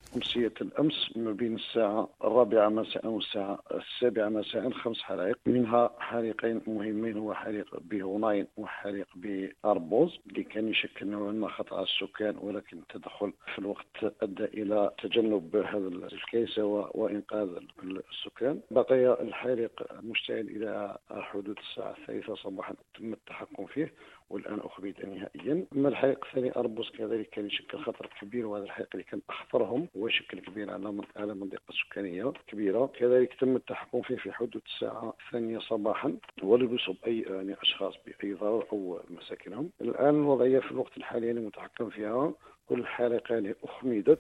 أمسية الأمس ما بين الساعة 4 مساء والساعة 7 مساء 5 حرائق، منها حريقين مهمين، هو حريق بهوناين وحريق بأربوز اللي كان يشكل نوعا ما خطر على السكان، ولكن التدخل في الوقت أدى إلى تجنب هذا الكارثة وإنقاذ السكان. بقي الحريق مشتعل إلى حدود الساعة 3 صباحا، تم التحكم فيه والآن أخبيت نهائيا. أما الحريق الثاني أربوز كذلك كان يشكل خطر كبير، وهذا الحريق اللي كان أخطرهم وشكل كبير على منطقة سكانية كبيرة، كذلك تم التحكم فيه في حدود الساعة 2 صباحا، ولم يصب أي أشخاص بأي ضرر أو مساكنهم. الآن الوضعية في الوقت الحالي المتحكم فيها كل الحريقان أخمدت.